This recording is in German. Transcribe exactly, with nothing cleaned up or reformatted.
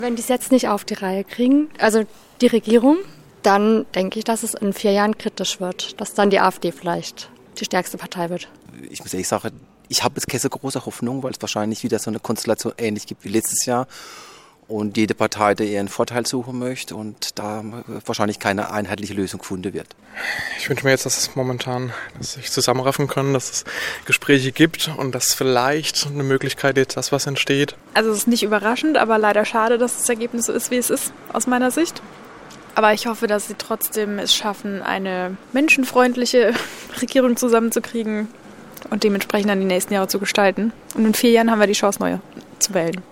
Wenn die es jetzt nicht auf die Reihe kriegen, also die Regierung, dann denke ich, dass es in vier Jahren kritisch wird, dass dann die AfD vielleicht die stärkste Partei wird. Ich muss ehrlich sagen, ich habe jetzt keine so große Hoffnung, weil es wahrscheinlich wieder so eine Konstellation ähnlich gibt wie letztes Jahr und jede Partei, die ihren Vorteil suchen möchte und da wahrscheinlich keine einheitliche Lösung gefunden wird. Ich wünsche mir jetzt, dass es momentan, dass sich zusammenraffen können, dass es Gespräche gibt und dass vielleicht eine Möglichkeit jetzt, dass was entsteht. Also es ist nicht überraschend, aber leider schade, dass das Ergebnis so ist, wie es ist, aus meiner Sicht. Aber ich hoffe, dass sie trotzdem es schaffen, eine menschenfreundliche Regierung zusammenzukriegen und dementsprechend dann die nächsten Jahre zu gestalten. Und in vier Jahren haben wir die Chance, neue zu wählen.